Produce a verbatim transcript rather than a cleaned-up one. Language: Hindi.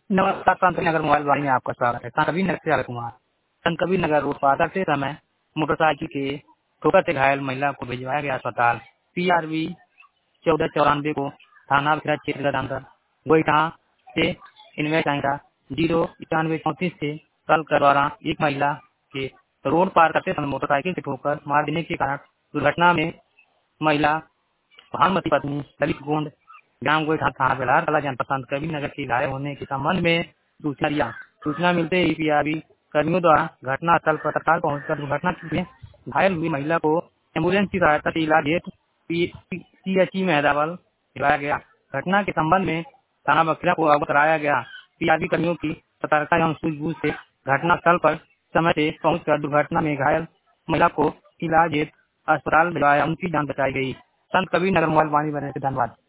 नमस्कार, संत कबीर नगर मोबाइल वाणी में आपका स्वागत है। संत कबीर नगर से अजय कुमार। संत कबीर नगर रोड पर करते समय मोटरसाइकिल के ठोकर से घायल महिला को भिजवाया गया अस्पताल। पीआरवी चौदह चौरानवे को थाना विराट क्षेत्र का अंतर गोईठा से इनमें संख्या जीरो इक्यानवे चौंतीस से कल के दौरान एक महिला के रोड पार करते समय मोटरसाइकिल से ठोकर मार देने के कारण दुर्घटना में महिला भानुमती पत्नी ललित गोंड ग्राम गोईठा थाना बेलार कला जनपद संत कबीर नगर के घायल होने के संबंध में सूचना दिया। सूचना मिलते ही पीआरबी कर्मियों द्वारा घटनास्थल पर तत्काल पहुंचकर दुर्घटना में घायल हुई महिला को एम्बुलेंस की सहायता से इलाज हेतु सीएचसी में हैदराबाद भिजवाया गया। घटना के संबंध में थाना बखरा को अवगत कराया गया। पीआरबी कर्मियों की सतर्कता एवं सूझबूझ से घटनास्थल पर समय से पहुंचकर दुर्घटना में घायल महिला को इलाज हेतु अस्पताल भिजवाया, उनकी जान बचाई गई। संत कबीर नगर मोबाइल वाणी बनने से धन्यवाद।